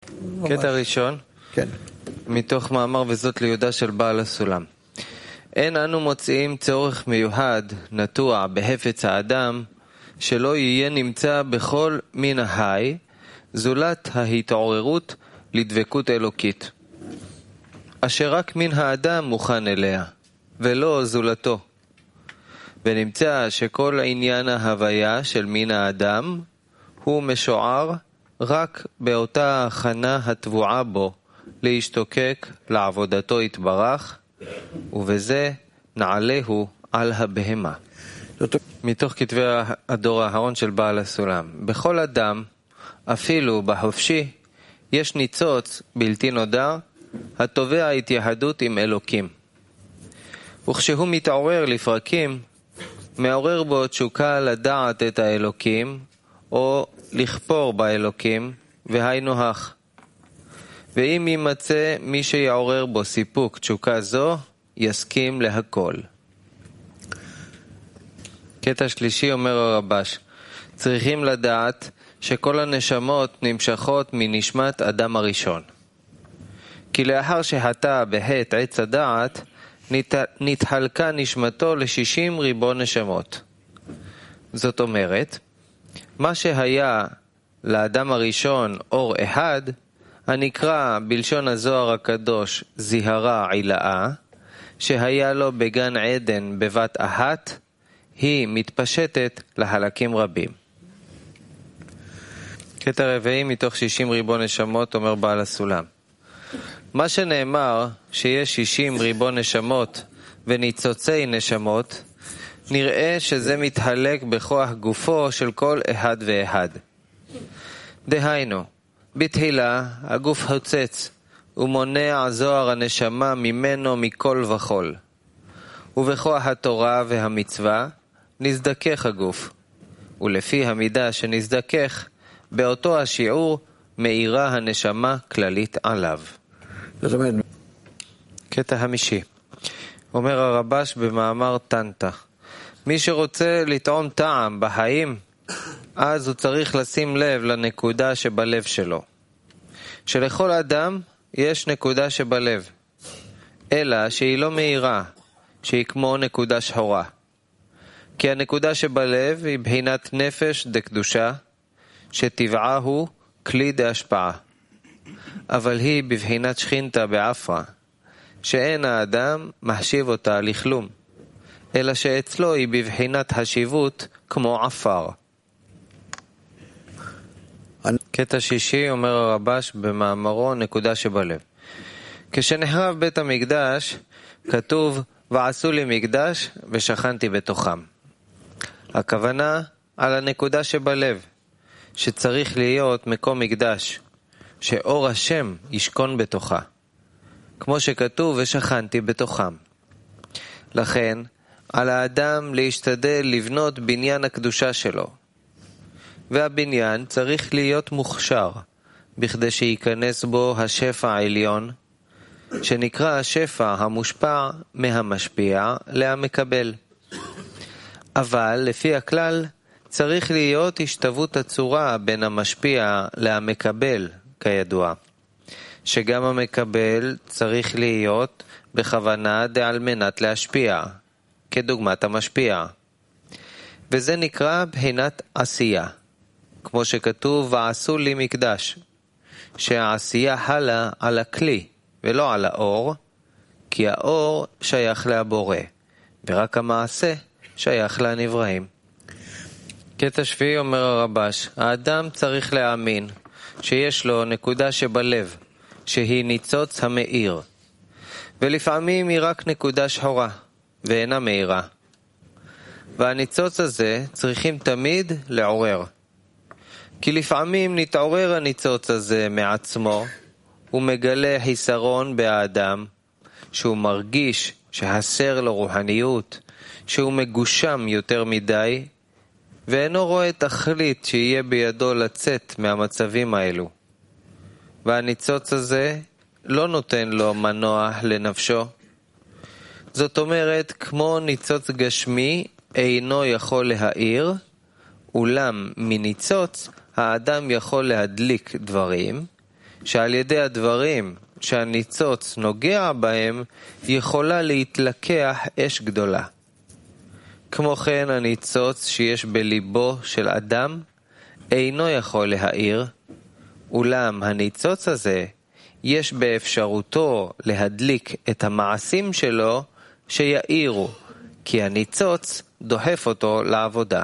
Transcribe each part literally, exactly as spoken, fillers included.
קטע ראשון, כן. מתוך מאמר וזאת ליהודה של בעל הסולם. אין אנו מוצאים צורך מיוחד נטוע בהפץ האדם שלא יהיה נמצא בכל מין ההי, זולת ההתעוררות לדבקות אלוקית, אשר רק מין האדם מוכן אליה, ולא זולתו. ונמצא שכל עניין ההוויה של מין האדם הוא משוער רק באותה הכנה התבועה בו להשתוקק לעבודתו יתברך, ובזה נעלהו על הבהמה. מתוך כתבי הדור האחרון של בעל הסולם. בכל אדם, אפילו בחופשי, יש ניצוץ בלתי נודע התובע התייחדות עם אלוקים. וכשהוא מתעורר לפרקים, מעורר בו תשוקה לדעת את האלוקים, או לכפור באלוקים, והיינו הך. ואם יימצא מי שיעורר בו סיפוק תשוקה זו, יסכים להכל. קטע שלישי אומר הרבש, צריכים לדעת שכל הנשמות נמשכות מנשמת אדם הראשון. כי לאחר שהתה בהת עץ הדעת, נת... נתחלקה נשמתו לשישים ריבון נשמות. זאת אומרת, מה שהיה לאדם הראשון אור אחד, הנקרא בלשון הזוהר הקדוש זיהרה עילאה, שהיה לו בגן עדן בבת אחת, היא מתפשטת להלקים רבים. קטע רביעי מתוך שישים ריבון נשמות אומר בעל הסולם. מה שנאמר שיש שישים ריבון נשמות וניצוצי נשמות, נראה שזה מתחלק בכוח גופו של כל אחד ואחד. דהיינו, בתחילה הגוף הוצץ ומונע זוהר הנשמה ממנו מכל וכל. ובכוח התורה והמצווה נזדכך הגוף, ולפי המידה שנזדכך, באותו השיעור מאירה הנשמה כללית עליו. זאת אומרת, קטע חמישי. אומר הרבש במאמר טנטה, מי שרוצה לטעום טעם בחיים, אז הוא צריך לשים לב לנקודה שבלב שלו. שלכל אדם יש נקודה שבלב, אלא שהיא לא מאירה, שהיא כמו נקודה שחורה. כי הנקודה שבלב היא בחינת נפש דקדושה, שטבעה הוא כלי דהשפעה. אבל היא בבחינת שכינתה באפרה, שאין האדם מחשיב אותה לכלום, אלא שאצלו היא בבחינת השיבות כמו עפר. קטע שישי אומר הרבש במאמרו נקודה שבלב. כשנחרב בית המקדש, כתוב ועשו לי מקדש ושכנתי בתוכם. הכוונה על הנקודה שבלב, שצריך להיות מקום מקדש, שאור השם ישכון בתוכה, כמו שכתוב ושכנתי בתוכם. לכן, על האדם להשתדל לבנות בניין הקדושה שלו, והבניין צריך להיות מוכשר, בכדי שייכנס בו השפע העליון, שנקרא השפע המושפע מהמשפיע להמקבל. אבל לפי הכלל צריך להיות השתוות הצורה בין המשפיע להמקבל, כידוע, שגם המקבל צריך להיות בכוונה על מנת להשפיע, כדוגמת המשפיע. וזה נקרא בחינת עשייה, כמו שכתוב ועשו לי מקדש, שהעשייה חלה על הכלי ולא על האור, כי האור שייך לבורא, ורק המעשה שייך לנבראים. קטע שביעי אומר הרבש, האדם צריך להאמין שיש לו נקודה שבלב, שהיא ניצוץ המאיר, ולפעמים היא רק נקודה שחורה, ואינה מאירה. והניצוץ הזה צריכים תמיד לעורר. כי לפעמים נתעורר הניצוץ הזה מעצמו, הוא מגלה חיסרון באדם, שהוא מרגיש שהסר לו רוחניות, שהוא מגושם יותר מדי, ואינו רואה תכלית שיהיה בידו לצאת מהמצבים האלו. והניצוץ הזה לא נותן לו מנוע לנפשו. זאת אומרת, כמו ניצוץ גשמי אינו יכול להאיר, אולם מניצוץ האדם יכול להדליק דברים, שעל ידי הדברים שהניצוץ נוגע בהם יכולה להתלקח אש גדולה. כמו כן הניצוץ שיש בליבו של אדם אינו יכול להאיר, אולם הניצוץ הזה יש באפשרותו להדליק את המעשים שלו שיאירו, כי הניצוץ דוחף אותו לעבודה.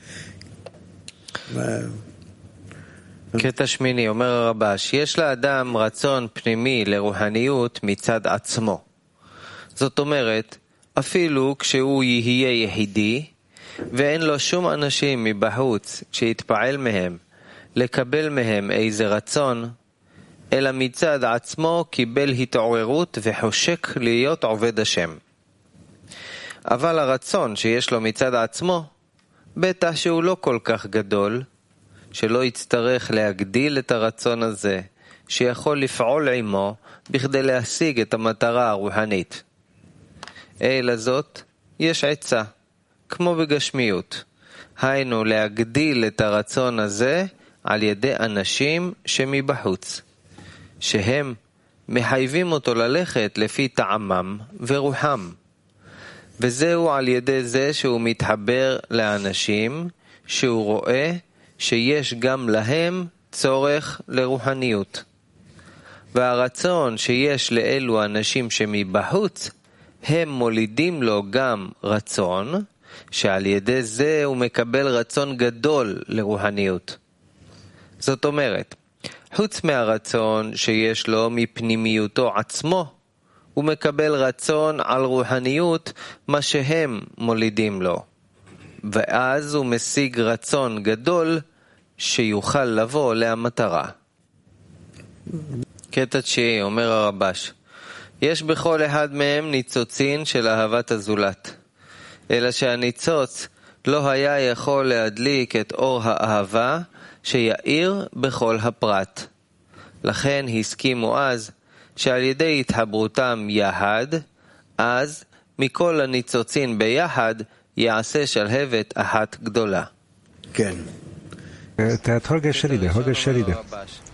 קטע שמיני, אומר הרבש, יש לאדם רצון פנימי לרוחניות מצד עצמו. זאת אומרת, אפילו כשהוא יהיה יחידי ואין לו שום אנשים מבחוץ שיתפעל מהם, לקבל מהם איזה רצון, אלא מצד עצמו קיבל התעוררות וחושק להיות עובד השם. אבל הרצון שיש לו מצד עצמו, בטח שהוא לא כל כך גדול, שלא יצטרך להגדיל את הרצון הזה, שיכול לפעול עמו בכדי להשיג את המטרה הרוחנית. אלא זאת, יש עצה, כמו בגשמיות, היינו להגדיל את הרצון הזה על ידי אנשים שמבחוץ, שהם מחייבים אותו ללכת לפי טעמם ורוחם. וזהו על ידי זה שהוא מתחבר לאנשים שהוא רואה שיש גם להם צורך לרוחניות. והרצון שיש לאלו אנשים שמבחוץ, הם מולידים לו גם רצון, שעל ידי זה הוא מקבל רצון גדול לרוחניות. זאת אומרת, חוץ מהרצון שיש לו מפנימיותו עצמו, הוא מקבל רצון על רוחניות מה שהם מולידים לו. ואז הוא משיג רצון גדול שיוכל לבוא למטרה. קטע תשיעי, אומר הרבש, יש בכל אחד מהם ניצוצין של אהבת הזולת, אלא שהניצוץ לא היה יכול להדליק את אור האהבה שיאיר בכל הפרט. לכן הסכימו אז שעל ידי התחברותם יחד, אז מכל הניצוצין ביחד יעשה שלהבת אחת גדולה. כן. Tehát hallgass el ide, hallgass el ide.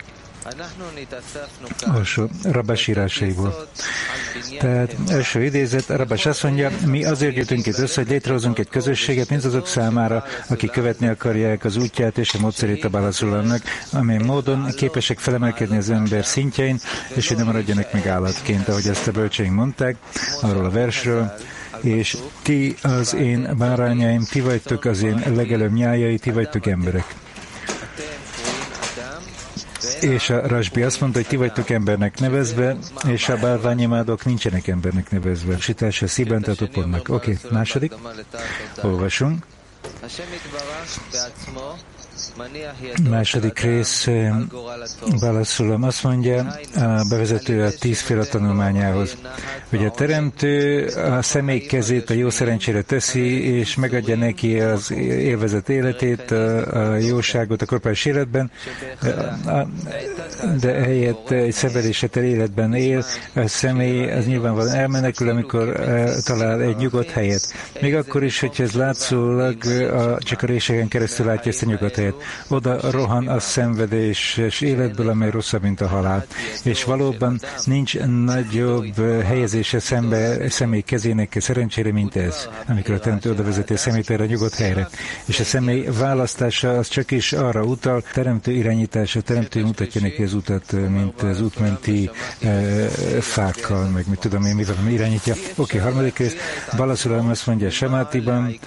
Alsó Rabás írásaiból. Tehát első idézet, Rabás azt mondja, mi azért jöttünk itt össze, hogy létrehozunk egy közösséget mindazok számára, akik követni akarják az útját és a módszerét a Bála Szulamnak, amely módon képesek felemelkedni az ember szintjein, és hogy nem maradjanak meg állatként, ahogy ezt a bölcseink mondták, arról a versről. És ti az én bárányaim, ti vagytok az én legelőbb nyájai, ti vagytok emberek. És a Rasbi azt mondta, hogy ti vagytok embernek nevezve, és a bálványimádok nincsenek embernek nevezve. Sítás a szíben, tehát a pontnak. Oké, okay, második. Olvasunk. Második rész, Bála Szulam azt mondja, a bevezető a tízféle tanulmányához, hogy a teremtő a személy kezét a jó szerencsére teszi, és megadja neki az élvezet életét, a, a jóságot a korporális életben, de helyett egy szenvedésetel életben él, a személy az nyilvánvalóan elmenekül, amikor talál egy nyugodt helyet. Még akkor is, hogyha ez látszólag a, csak a résegen keresztül látja ezt a nyugodt helyet. Oda rohan a szenvedéses életből, amely rosszabb, mint a halál. És valóban nincs nagyobb helyezése szembe, személy kezének szerencsére, mint ez, amikor a teremtő oda vezeti a személyt erre a nyugodt helyre. És a személy választása az csak is arra utal, teremtő irányítása, teremtő mutatja neki az utat, mint az útmenti e, fákkal, meg mit tudom én, mivel irányítja. Oké, okay, harmadik rész. Bála Szulam azt mondja Samátiban,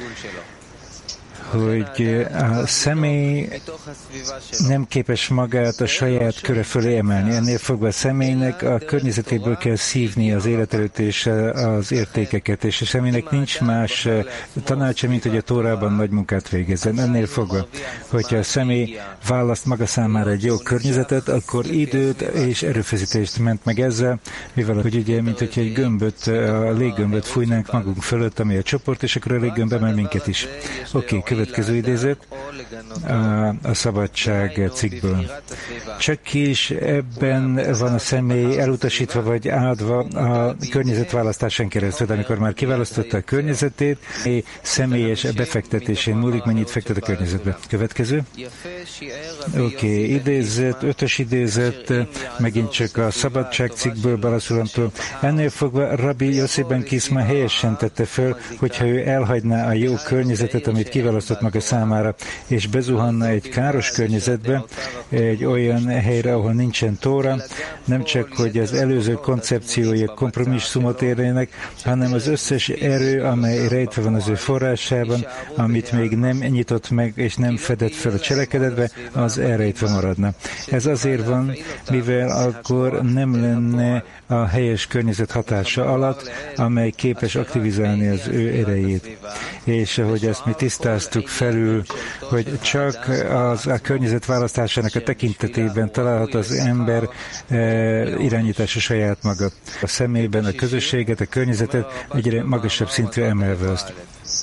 hogy a személy nem képes magát a saját köre fölé emelni. Ennél fogva a személynek a környezetéből kell szívni az életerőt és az értékeket, és a személynek nincs más tanácsa, mint hogy a Tórában nagy munkát végezzen. Ennél fogva, hogyha a személy választ maga számára egy jó környezetet, akkor időt és erőfeszítést ment meg ezzel, mivel hogy ugye, mint hogyha egy gömböt, a léggömböt fújnánk magunk fölött, ami a csoport, és akkor a léggömb emel minket is. Oké, okay, Következő idézet a, a szabadság cikkből. Csak is ebben van a személy elutasítva vagy áldva a környezetválasztásán keresztül, de amikor már kiválasztotta a környezetét, személyes befektetésén múlik, mennyit fektet a környezetbe. Következő. Oké, okay, idézet, ötös idézet, megint csak a szabadság cikkből, Balaszulamtól. Ennél fogva Rabbi Yossi ben Kiszma helyesen tette föl, hogyha ő elhagyná a jó környezetet, amit kiválasztott maga számára, és bezuhanna egy káros környezetbe, egy olyan helyre, ahol nincsen tóra, nem csak, hogy az előző koncepciói kompromisszumot érnének, hanem az összes erő, amely rejtve van az ő forrásában, amit még nem nyitott meg, és nem fedett fel a cselekedetbe, az elrejtve maradna. Ez azért van, mivel akkor nem lenne a helyes környezet hatása alatt, amely képes aktivizálni az ő erejét. És ahogy ezt mi tisztáztuk felül, hogy csak az a környezet választásának a tekintetében találhat az ember e, irányítása saját maga. A személyben a közösséget, a környezetet egyre magasabb szintre emelve azt.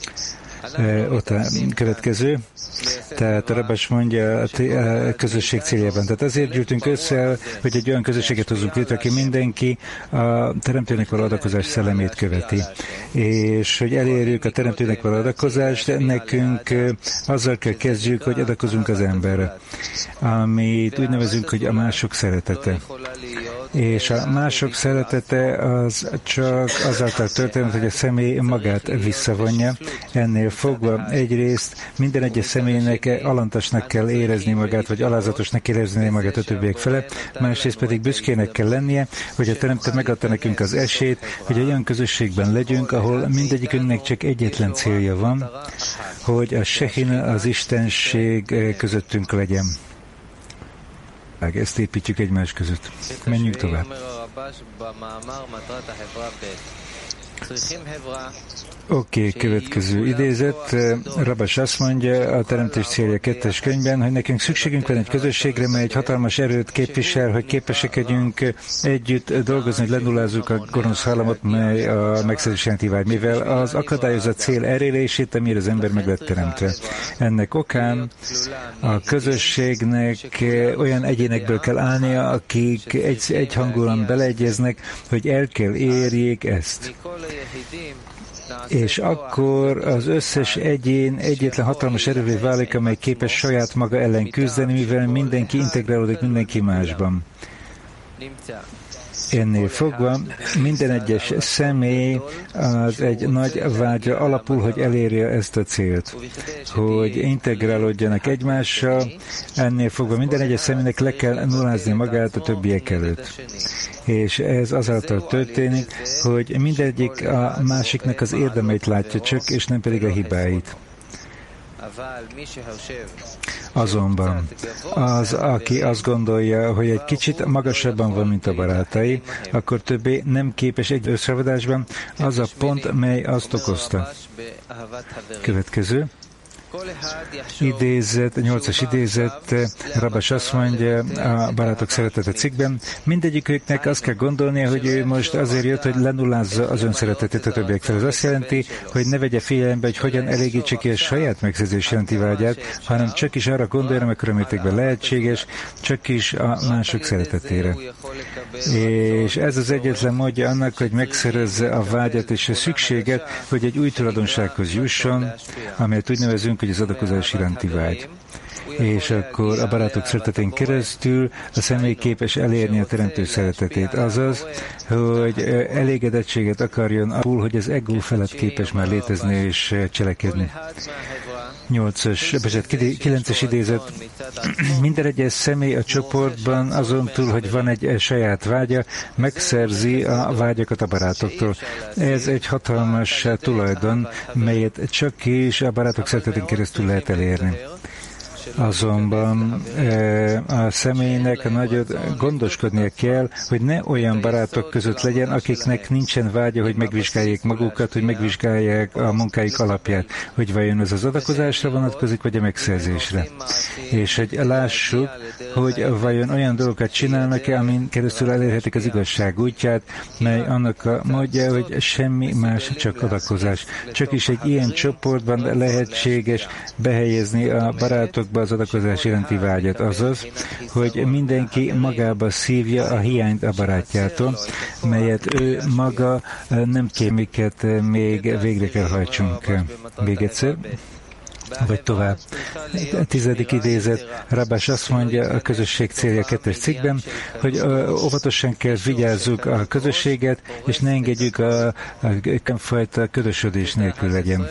E, ott a következő. Tehát a Rabás mondja a közösség céljában. Tehát azért gyűltünk össze, hogy egy olyan közösséget hozzunk létre, aki mindenki a teremtőnek való adakozás szellemét követi. És hogy elérjük a teremtőnek való adakozást, nekünk azzal kell kezdjük, hogy adakozunk az emberre, amit úgy nevezünk, hogy a mások szeretete. És a mások szeretete az csak azáltal történik, hogy a személy magát visszavonja. Ennél fogva egyrészt minden egyes személynek alantasnak kell érezni magát, vagy alázatosnak érezni magát a többiek fele, másrészt pedig büszkének kell lennie, hogy a Teremtő megadta nekünk az esélyt, hogy olyan közösségben legyünk, ahol mindegyikünknek csak egyetlen célja van, hogy a Shechina, az Istenség közöttünk legyen. Ezt építjük egymás között. Menjünk tovább. Oké, okay, következő idézet. Rabás azt mondja a Teremtés célja kettes könyvben, hogy nekünk szükségünk van egy közösségre, mely egy hatalmas erőt képvisel, hogy képesek legyünk együtt dolgozni, hogy lenullázzuk a gonosz hallamot, mely a megszerzés jelenti vágy, mivel az akadályozza cél elérését, amire az ember meg lett teremtve. Ennek okán a közösségnek olyan egyénekből kell állnia, akik egy, egyhangúan beleegyeznek, hogy el kell érjék ezt. És akkor az összes egyén egyetlen hatalmas erővé válik, amely képes saját maga ellen küzdeni, mivel mindenki integrálódik mindenki másban. Ennél fogva minden egyes személy az egy nagy vágyra alapul, hogy elérje ezt a célt, hogy integrálódjanak egymással, ennél fogva minden egyes személynek le kell nullázni magát a többiek előtt. És ez azáltal történik, hogy mindegyik a másiknak az érdemeit látja csak, és nem pedig a hibáit. Azonban az, aki azt gondolja, hogy egy kicsit magasabban van, mint a barátai, akkor többé nem képes egy összeadásban, az a pont, mely azt okozta. Következő. Idézet, nyolcas idézet, Rabás azt mondja a Barátok szeretete cikkben, mindegyiküknek azt kell gondolnia, hogy ő most azért jött, hogy lenullázza az önszeretetét a többiek fel. Ez azt jelenti, hogy ne vegye figyelembe, hogy hogyan elégítse ki a saját megszerzés jelenti vágyát, hanem csak is arra gondoljon, amikor mértékben lehetséges, csak is a mások szeretetére. És ez az egyetlen módja annak, hogy megszerezze a vágyat és a szükséget, hogy egy új tulajdonsághoz jusson, amelyet úgy nevezünk, hogy az adakozás iránti vágy. És akkor a barátok szeretetén keresztül a személy képes elérni a teremtő szeretetét. Azaz, hogy elégedettséget akarjon abból, hogy az ego felett képes már létezni és cselekedni. nyolcas, kilences idézet. Minden egyes személy a csoportban azon túl, hogy van egy saját vágya, megszerzi a vágyakat a barátoktól. Ez egy hatalmas tulajdon, melyet csak is a barátok szeretetén keresztül lehet elérni. Azonban a személynek nagyon gondoskodnia kell, hogy ne olyan barátok között legyen, akiknek nincsen vágya, hogy megvizsgálják magukat, hogy megvizsgálják a munkáik alapját, hogy vajon ez az adakozásra vonatkozik, vagy a megszerzésre. És hogy lássuk, hogy vajon olyan dolgokat csinálnak-e, amin keresztül elérhetik az igazság útját, mely annak a módja, hogy semmi más, csak adakozás. Csak is egy ilyen csoportban lehetséges behelyezni a barátokba az adakozás iránti vágyat, azaz, hogy mindenki magába szívja a hiányt a barátjától, melyet ő maga nem kér, miket még végre kell hajtsunk. Még egyszer. Vagy tovább. A tizedik idézet, Rabás azt mondja a közösség célja kettes cikkben, hogy óvatosan kell vigyázzuk a közösséget, és ne engedjük a, a, a fajta ködösödés nélkül legyen.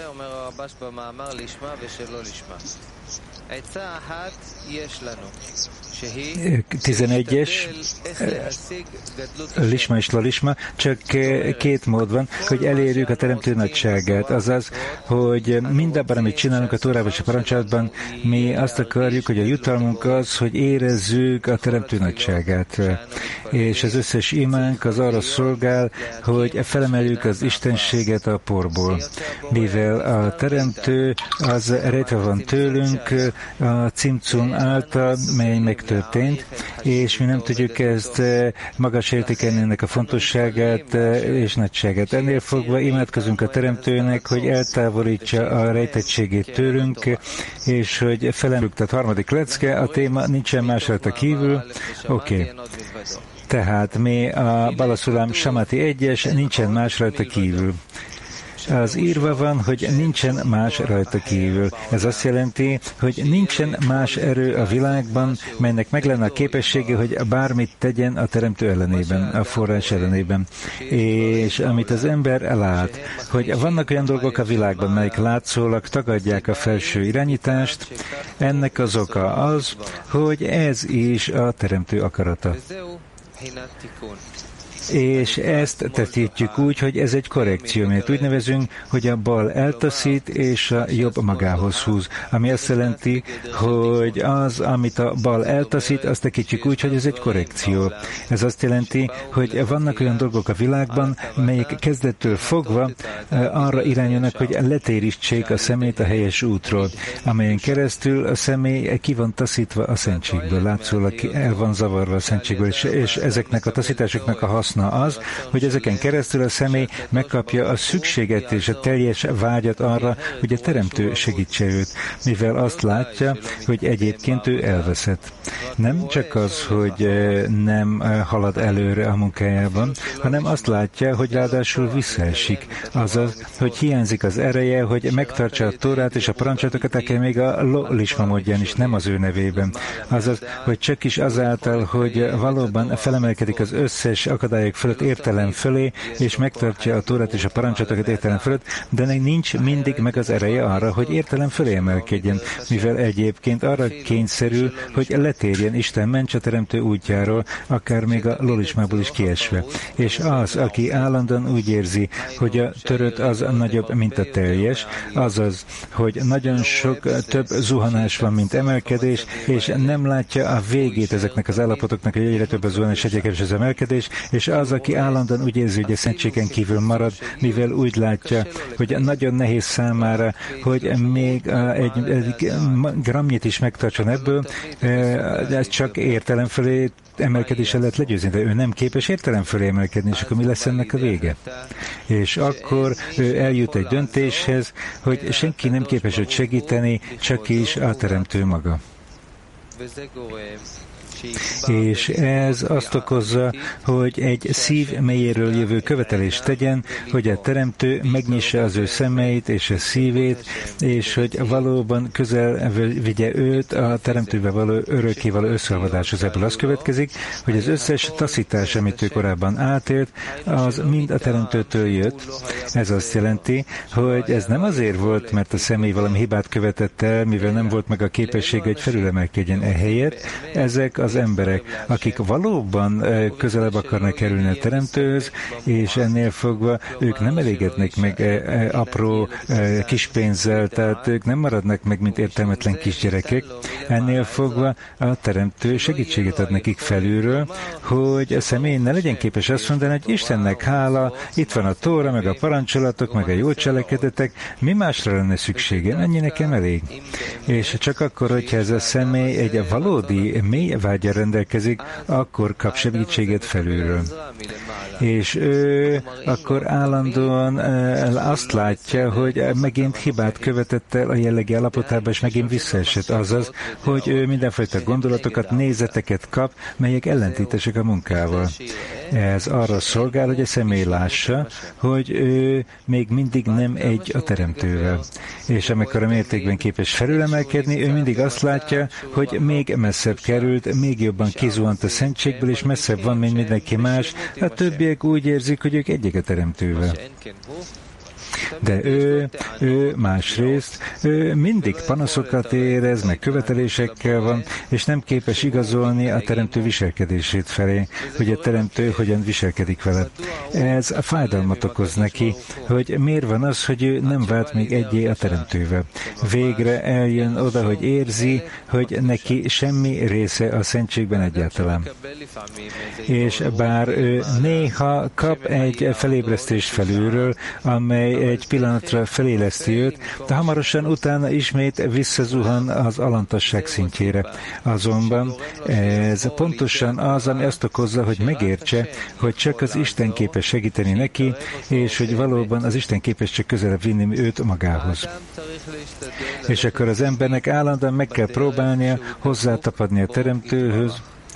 tizenegyes, lisma és lalisma, csak két mód van, hogy elérjük a teremtő nagyságát. Azaz, hogy mindabban, amit csinálunk a Tórában és a parancsolatban, mi azt akarjuk, hogy a jutalmunk az, hogy érezzük a teremtő nagyságát. És az összes imánk az arra szolgál, hogy felemeljük az istenséget a porból. Mivel a teremtő az rejtve van tőlünk a cimcum által, mely megtörtént, és mi nem tudjuk ezt magas értékelni ennek a fontosságát és nagyságát. Ennél fogva imádkozunk a teremtőnek, hogy eltávolítsa a rejtettségét tőlünk, és hogy felemeljük. Tehát harmadik lecke, a téma nincsen más rajta kívül. Oké. Okay. Tehát mi a Balaszulam Samati egyes, nincsen más rajta kívül. Az írva van, hogy nincsen más rajta kívül. Ez azt jelenti, hogy nincsen más erő a világban, melynek meg lenne a képessége, hogy bármit tegyen a teremtő ellenében, a forrás ellenében. És amit az ember lát, hogy vannak olyan dolgok a világban, melyek látszólag tagadják a felső irányítást, ennek az oka az, hogy ez is a teremtő akarata. És ezt tetítjük úgy, hogy ez egy korrekció, mert úgy nevezünk, hogy a bal eltaszít, és a jobb magához húz. Ami azt jelenti, hogy az, amit a bal eltaszít, azt tekintjük úgy, hogy ez egy korrekció. Ez azt jelenti, hogy vannak olyan dolgok a világban, melyek kezdettől fogva arra irányulnak, hogy letérítsék a szemét a helyes útról, amelyen keresztül a személy ki van taszítva a szentségből, látszólag el van zavarva a szentségből, és, és ezeknek a taszításoknak a haszna az, hogy ezeken keresztül a személy megkapja a szükséget és a teljes vágyat arra, hogy a teremtő segítse őt, mivel azt látja, hogy egyébként ő elveszett. Nem csak az, hogy nem halad előre a munkájában, hanem azt látja, hogy ráadásul visszaesik. Azaz, hogy hiányzik az ereje, hogy megtartsa a Tórát és a parancsolatokat, akár még a lisma módján is, nem az ő nevében. Azaz, hogy csak is azáltal, hogy valóban felemelkedik az összes akadályok fölött értelem fölé, és megtartja a Tórát és a parancsatokat értelem fölött, de nincs mindig meg az ereje arra, hogy értelem fölé emelkedjen, mivel egyébként arra kényszerül, hogy letérjen Isten ments a teremtő útjáról, akár még a lolismából is kiesve. És az, aki állandóan úgy érzi, hogy a törött az nagyobb, mint a teljes, azaz, hogy nagyon sok több zuhanás van, mint emelkedés, és nem látja a végét ezeknek az állapotoknak, hogy egyre több a zuhanás, egyre kevesebb az emelkedés, és az, aki állandóan úgy érzi, hogy a szentségen kívül marad, mivel úgy látja, hogy nagyon nehéz számára, hogy még egy, egy gramnyit is megtartson ebből, ez csak értelem felé emelkedéssel lehet legyőzni, de ő nem képes értelem fölé emelkedni, és akkor mi lesz ennek a vége? És akkor ő eljut egy döntéshez, hogy senki nem képes őt segíteni, csak is a teremtő maga. És ez azt okozza, hogy egy szív mélyéről jövő követelést tegyen, hogy a teremtő megnyissa az ő szemeit és a szívét, és hogy valóban közel vigye őt a teremtőbe való örökké való összeolvadáshoz. Ebből az következik, hogy az összes taszítás, amit ő korábban átélt, az mind a teremtőtől jött. Ez azt jelenti, hogy ez nem azért volt, mert a személy valami hibát követett el, mivel nem volt meg a képesség, hogy felülemelkedjen ehelyett. Ezek az emberek, akik valóban közelebb akarnak kerülni a Teremtőhöz, és ennél fogva ők nem elégednek meg apró kispénzzel, tehát ők nem maradnak meg, mint értelmetlen kisgyerekek. Ennél fogva a Teremtő segítséget ad nekik felülről, hogy a személy ne legyen képes azt mondani, hogy Istennek hála, itt van a Tóra, meg a parancsolatok, meg a jó cselekedetek, mi másra lenne szüksége? Ennyi nekem elég. És csak akkor, hogyha ez a személy egy valódi mély vágya rendelkezik, akkor kap segítséget felülről. És ő akkor állandóan azt látja, hogy megint hibát követett el a jellegi állapotában, és megint visszaesett. Azaz, hogy ő mindenfajta gondolatokat, nézeteket kap, melyek ellentétesek a munkával. Ez arra szolgál, hogy a személy lássa, hogy ő még mindig nem egy a Teremtővel. És amikor a mértékben képes felülemelkedni, ő mindig azt látja, hogy még messzebb került, még jobban kizuhant a szentségből, és messzebb van, mint mindenki más. A többiek úgy érzik, hogy ők egyek a Teremtővel. De ő, ő másrészt, ő mindig panaszokat érez, meg követelésekkel van, és nem képes igazolni a Teremtő viselkedését felé, hogy a Teremtő hogyan viselkedik vele. Ez a fájdalmat okoz neki, hogy miért van az, hogy ő nem vált még egyé a Teremtővel. Végre eljön oda, hogy érzi, hogy neki semmi része a szentségben egyáltalán. És bár ő néha kap egy felébresztést felülről, amely egy pillanatra feléleszti őt, de hamarosan utána ismét visszazuhan az alantasság szintjére. Azonban ez pontosan az, ami azt okozza, hogy megértse, hogy csak az Isten képes segíteni neki, és hogy valóban az Isten képes csak közelebb vinni őt magához. És akkor az embernek állandóan meg kell próbálnia hozzátapadni a Teremtőhöz,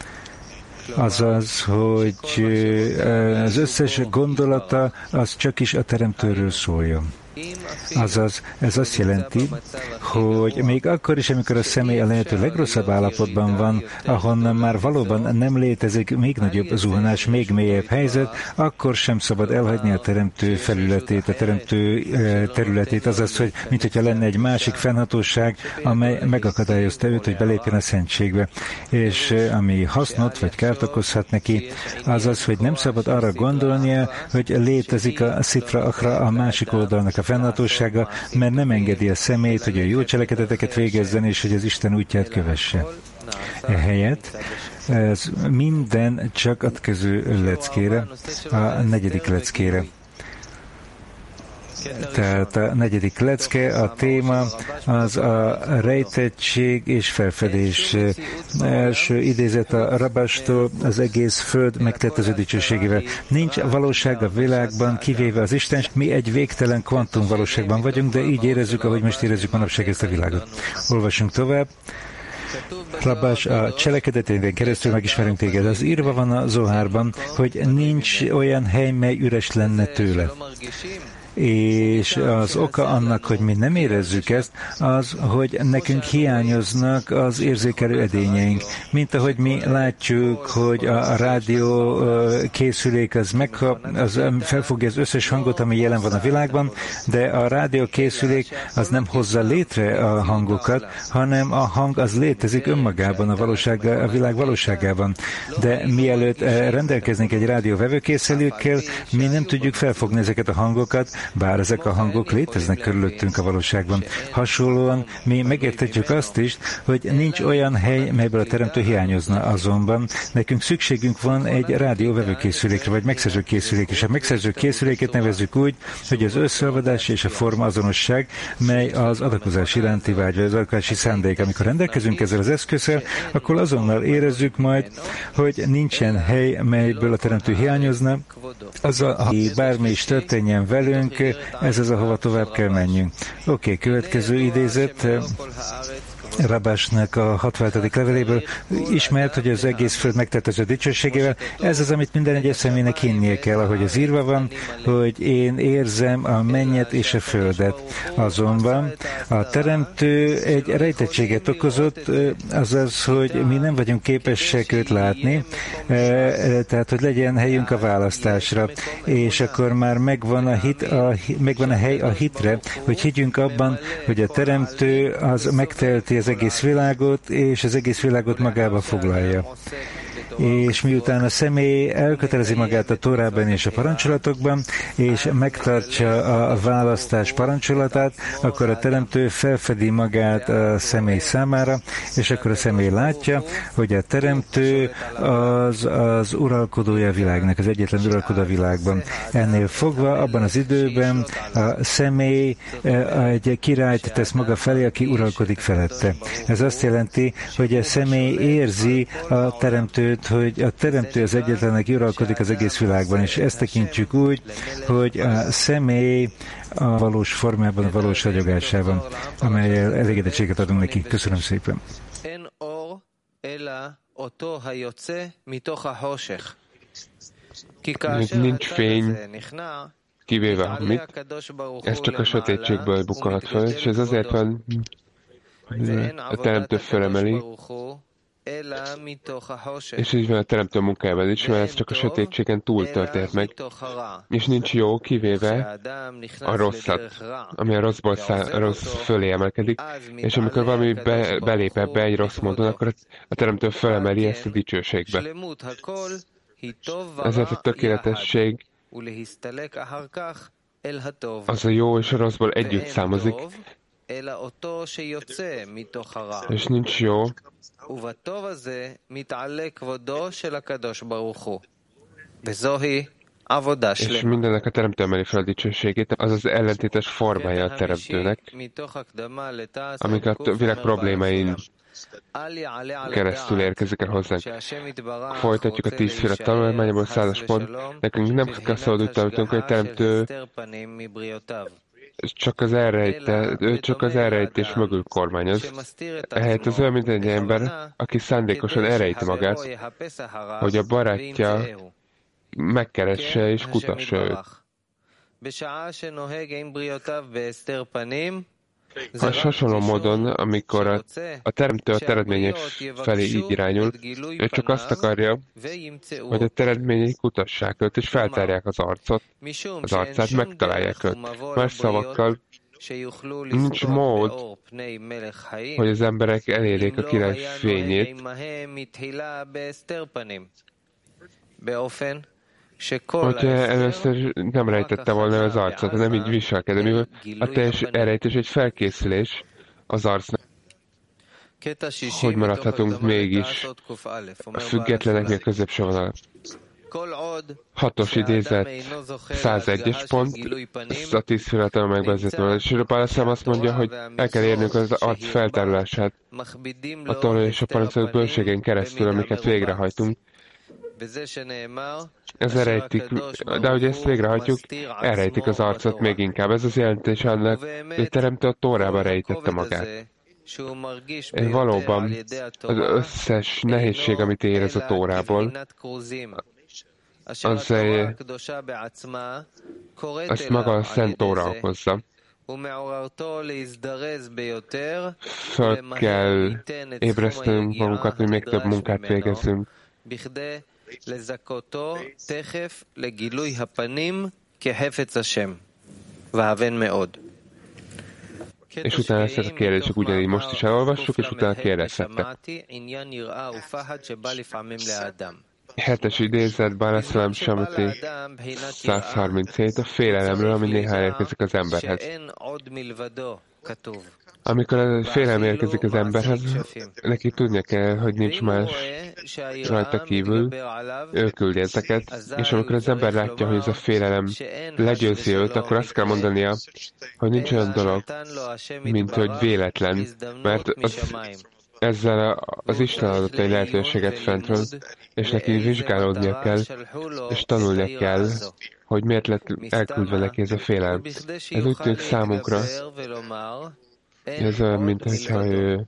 azaz, hogy az összes gondolata az csak is a Teremtőről szóljon. Azaz, ez azt jelenti, hogy még akkor is, amikor a személy a lehető legrosszabb állapotban van, ahonnan már valóban nem létezik még nagyobb zuhanás, még mélyebb helyzet, akkor sem szabad elhagyni a Teremtő felületét, a Teremtő területét, azaz, hogy mint hogyha lenne egy másik fennhatóság, amely megakadályozta őt, hogy belépjen a szentségbe. És ami hasznot vagy kárt okozhat neki, azaz, hogy nem szabad arra gondolnia, hogy létezik a szitra akra, a másik oldalnak a fennhatósága, mert nem engedi a személyt, hogy a jó cselekedeteket végezzen, és hogy az Isten útját kövesse. Ehelyett ez minden csak a következő leckére, a negyedik leckére. Tehát a negyedik lecke, a téma az a rejtettség és felfedés. Első idézet a Rabastól, az egész föld megtett az ő dicsőségével. Nincs valóság a világban, kivéve az Isten. Mi egy végtelen kvantum valóságban vagyunk, de így érezzük, ahogy most érezzük manapság ezt a világot. Olvasunk tovább. Rabás, a cselekedetéden keresztül megismerünk téged. Az írva van a Zohárban, hogy nincs olyan hely, mely üres lenne tőle. És az oka annak, hogy mi nem érezzük ezt, az, hogy nekünk hiányoznak az érzékelő edényeink. Mint ahogy mi látjuk, hogy a rádió készülék az, megkap, az felfogja az összes hangot, ami jelen van a világban, de a rádió készülék az nem hozza létre a hangokat, hanem a hang az létezik önmagában, a, valóság, a világ valóságában. De mielőtt rendelkeznénk egy rádióvevőkészülékkel, mi nem tudjuk felfogni ezeket a hangokat, bár ezek a hangok léteznek körülöttünk a valóságban. Hasonlóan mi megértetjük azt is, hogy nincs olyan hely, melyből a Teremtő hiányozna, azonban nekünk szükségünk van egy rádióvevőkészülékre, vagy megszerzőkészülék, és a megszerzőkészüléket nevezzük úgy, hogy az összeolvadás és a forma azonosság, mely az adakozás iránti vágy, vagy az adakozási szándék. Amikor rendelkezünk ezzel az eszközzel, akkor azonnal érezzük majd, hogy nincsen hely, melyből a Teremtő hiányozna, az a, ha bármi is történjen velünk, ez az, ahova tovább kell menjünk. Oké, okay, következő idézet. Rabásnak a hatvanhetedik leveléből ismert, hogy az egész föld megtett az ő dicsőségével. Ez az, amit minden egyes személynek hinnie kell, ahogy az írva van, hogy én érzem a mennyet és a földet. Azonban a Teremtő egy rejtettséget okozott, azaz, hogy mi nem vagyunk képesek őt látni, tehát, hogy legyen helyünk a választásra. És akkor már megvan a, hit, a, megvan a hely a hitre, hogy higgyünk abban, hogy a Teremtő az megtelti az egész világot, és az egész világot magába foglalja. És miután a személy elkötelezi magát a Tórában és a parancsolatokban, és megtartja a választás parancsolatát, akkor a Teremtő felfedi magát a személy számára, és akkor a személy látja, hogy a Teremtő az, az uralkodója a világnak, az egyetlen uralkodó a világban. Ennél fogva abban az időben a személy egy királyt tesz maga felé, aki uralkodik felette. Ez azt jelenti, hogy a személy érzi a Teremtőt, hogy a Teremtő az egyetlen, aki uralkodik az egész világban, és ezt tekintjük úgy, hogy a személy a valós formában, a valós ragyogásában, amelyel elégedettséget adunk neki. Köszönöm szépen. Nincs fény, kivéve mit, ez csak a sötétségből bukkanhat fel, és ez azért van, a Teremtő felemeli, és így van a Teremtő munkájában is, mert ez csak a sötétségen túl történt meg, és nincs jó, kivéve a rosszat, ami a rosszból szá- rossz fölé emelkedik, és amikor valami be, belép ebbe egy rossz módon, akkor a Teremtő felemeli ezt a dicsőségbe. Ezért a tökéletesség az a jó és a rosszból együtt számozik, és nincs jó, és mindennek a Teremtő emeli fel a dicsőségét, az az ellentétes formája a Teremtőnek, amik a világ problémáin keresztül érkezik el hozzánk. Folytatjuk a tízféle tanulmányból, százas pont. Nekünk nem kell szabad tanultunk, hogy a Teremtő csak az elrejte, ő csak az elrejtés mögül kormányoz. Ehelyett az olyan, mint egy ember, aki szándékosan elrejti magát, hogy a barátja megkeresse és kutassa őt. Ha hasonló módon, amikor a, a Teremtő a teremtmények felé így irányul, ő csak azt akarja, hogy a teremtmények kutassák őt, és feltárják az arcot, az arcát, megtalálják őt. Más szavakkal, nincs mód, hogy az emberek elérjék a király fényét, hogyha először nem rejtette volna az arcot, nem így viselkedett, mivel a teljes elrejtés egy felkészülés az arcnak. Hogy maradhatunk mégis függetlenek, mi a középső vonal? Hatos idézet, százegyes pont, ezt a tíz félretem megvezető. És a Pálszám azt mondja, hogy el kell érnünk az arc feltárulását a Tóra és a parancsolatok bőségén keresztül, amiket végrehajtunk. Ez elrejtik, de hogy ezt végrehajtjuk, elrejtik az arcot még inkább. Ez az jelentés annak, hogy Teremtő a Tórában rejtette magát. Valóban az összes nehézség, amit érez a Tórából, az, azt maga a Szent Tóra okozza. Föl kell ébresztenünk magunkat, hogy még több munkát végezzünk. לזכותו תכף לגילוי הפנים כחפץ השם, ואהבן מאוד. És utána ezt a kérdések ugyanígy most is elolvassuk, és utána kérdezhettek. Hetes idézet, Báleszalám Samati száz harminchét, a félelemről, ami néha érkezik az emberhez. Amikor a félelem érkezik az emberhez, neki tudnia kell, hogy nincs más rajta kívül, ő küldi ezeket, és amikor az ember látja, hogy ez a félelem legyőzi őt, akkor azt kell mondania, hogy nincs olyan dolog, mint hogy véletlen, mert az, ezzel az Isten adott egy lehetőséget fentről, és neki vizsgálódnia kell, és tanulnia kell, hogy miért lett elküldve neki ez a félelem. Ez úgy tűnik számunkra, ez olyan, mint hogyha ő...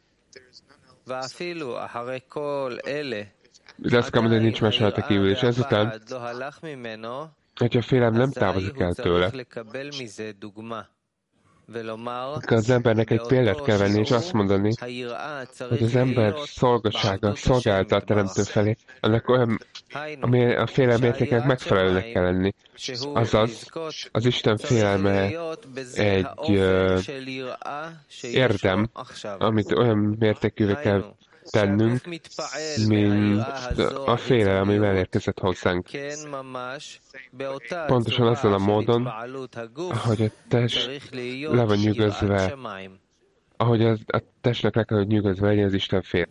De azt kell mondani, hogy nincs más rajta kívül, és ezután, hogyha a félelem nem távozik el tőle, akkor az embernek egy példát kell venni, és azt mondani, hogy az ember szolgasága, szolgálata a teremtő felé, annak olyan, ami a félelem értékek megfelelőnek kell lenni. Azaz, az Isten félelme egy uh, érdem, amit olyan mértékűvé kell tennünk, mint a félelem, ami elérkezett hozzánk. Pontosan azon a módon, ahogy a test le van nyugodva, ahogy a, a testnek le kell, hogy nyugodva legyen az Isten fél.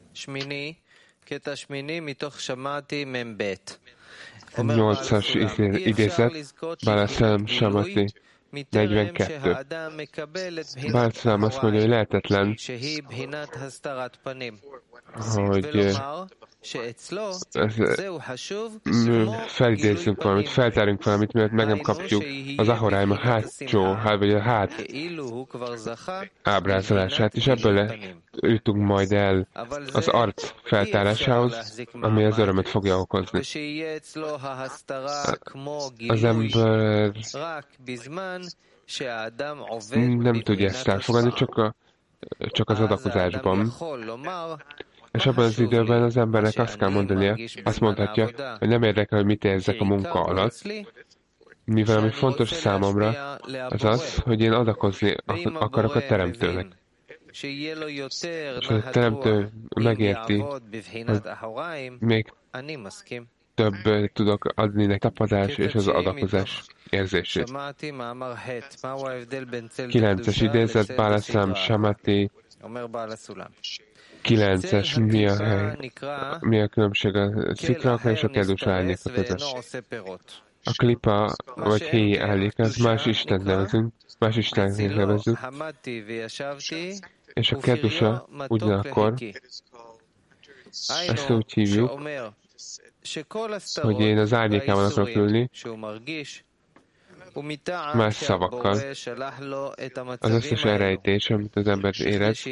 Nyolcas idézet, Báleszám Samati negyvenkettő. Báleszám azt mondja, hogy lehetetlen, hogy felidézzünk valamit, feltárunk valamit, mert meg nem kapjuk az Ahoráim a hátsó, vagy a hát ábrázolását, és ebből jutunk majd el az arc feltárásához, ami az örömet fogja okozni. Az ember nem tudja ezt elfogadni, csak, a, csak az adakozásban. És abban az időben az embernek azt kell mondania, azt mondhatja, hogy nem érdekel, hogy mit érzek a munka alatt, mivel ami fontos számomra, az az, hogy én adakozni akarok a teremtőnek. És a teremtő megérti, hogy még több tudok adni neki tapadás és az adakozás érzését. Kilences idézet, Báleszám Samati, kilences, mi a hely, mi a különbség a szikrákra és a kedves árnyéka között. A klipa vagy helyi árnyék, az más Isten nevezünk, más Istennek nevezzük, és a kedvesa ugyanakkor, ezt úgy hívjuk, hogy én az árnyékában akarok ülni, más szavakkal. Az összes elrejtés, amit az ember érez,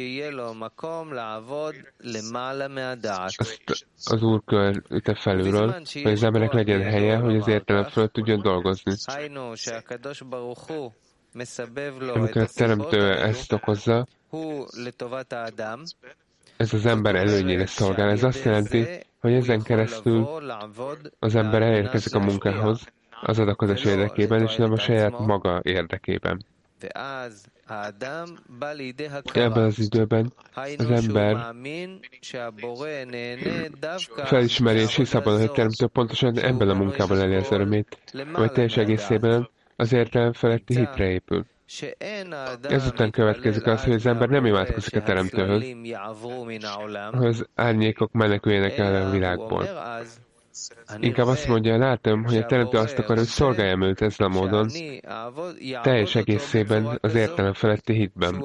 azt az Úr küldte felülről, hogy az emberek legyen helye, hogy az értelem fölött tudjon dolgozni. Amikor a teremtő ezt okozza, ez az ember előnyére szolgál. Ez azt jelenti, hogy ezen keresztül az ember elérkezik a munkához, az adakozás érdekében, és nem a saját maga érdekében. Ebben az időben az ember felismeri és hisz abban, hogy teremtő pontosan ebben a munkában leli az örömét, vagy teljes egészében az értelem feletti hitre épül. Ezután következik az, hogy az ember nem imádkozik a teremtőhöz, hogy az árnyékok meneküljenek el a világból. Inkább azt mondja, látom, hogy a teremtő azt akar, hogy szolgáljam őt ezzel a módon, teljes egészében az értelem feletti hitben.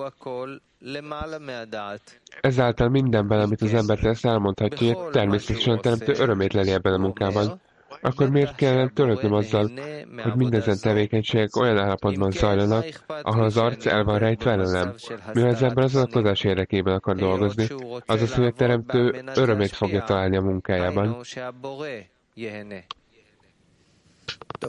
Ezáltal mindenben, amit az ember tesz, elmondhatja, hogy természetesen a teremtő örömét leli ebben a munkában. Akkor miért kellene törődnöm azzal, hogy mindezen tevékenységek olyan állapotban zajlanak, ahol az arc el van rejtve előlem, mivel az ember az adakozás érdekében akar dolgozni, azaz, hogy a teremtő örömét fogja találni a munkájában.